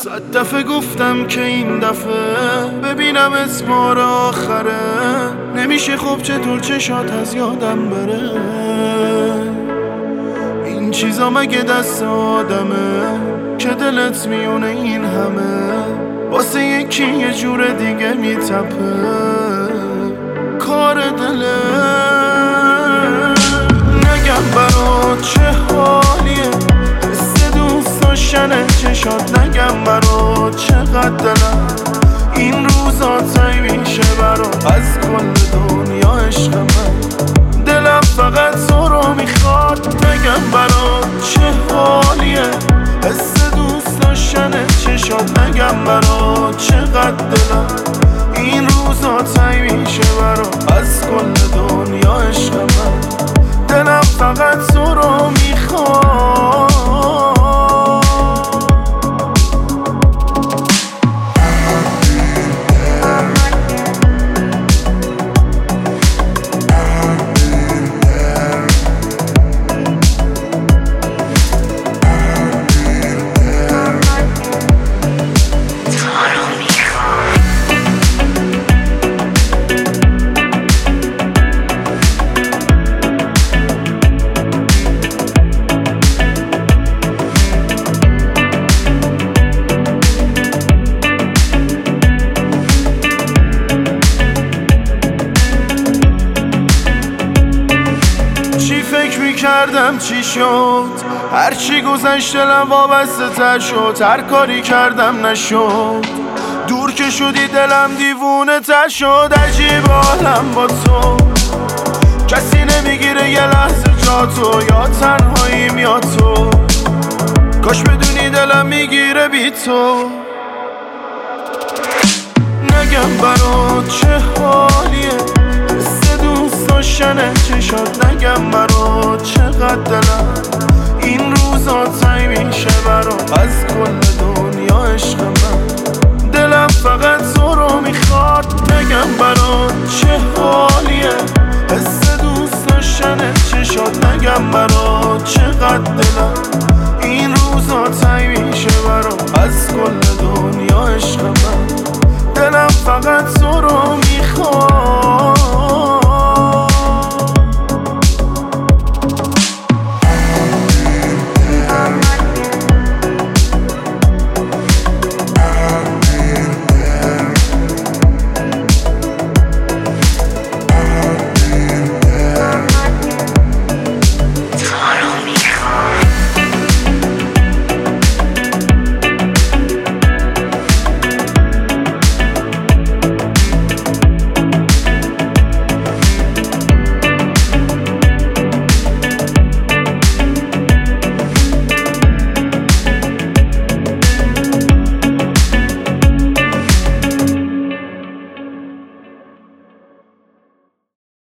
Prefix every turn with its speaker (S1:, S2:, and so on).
S1: صد دفعه گفتم که این دفعه ببینم اسمار آخره. نمیشه خب چطور چشات از یادم بره. این چیزا مگه دست آدمه که دلت میونه این همه واسه یکی یه جور دیگه میتپه. کار دله نگم برات چه حالیه، حس دوست داشتن چشات نگم برات چقدر دلم این روزا تایی میشه برات. از کل دنیا عشق من دلم فقط تو رو میخواد. نگم برات چه حالیه، حس دوست داشتن چشات نگم برات چقدر دلم این روزا تایی میشه برات. از کل دنیا عشق من دلم فقط تو رو میخواد. کردم چی شد، هرچی گذشت دلم وابسته تر شد. هر کاری کردم نشد، دور که شدی دلم دیوونه تر شد. عجیب حالم با تو، کسی نمیگیره یه لحظه جا تو. یا تنهاییم یا تو، کاش بدونی دلم میگیره بی تو. نگم برات چه حالیه، حس دوست داشتن چشات نگم برات چقدر دلم این روزا تایی میشه برات. از کل دنیا عشق من دلم فقط تو رو میخواد. نگم برات چه حالیه، حس دوست داشتن چشات نگم برات چقدر دلم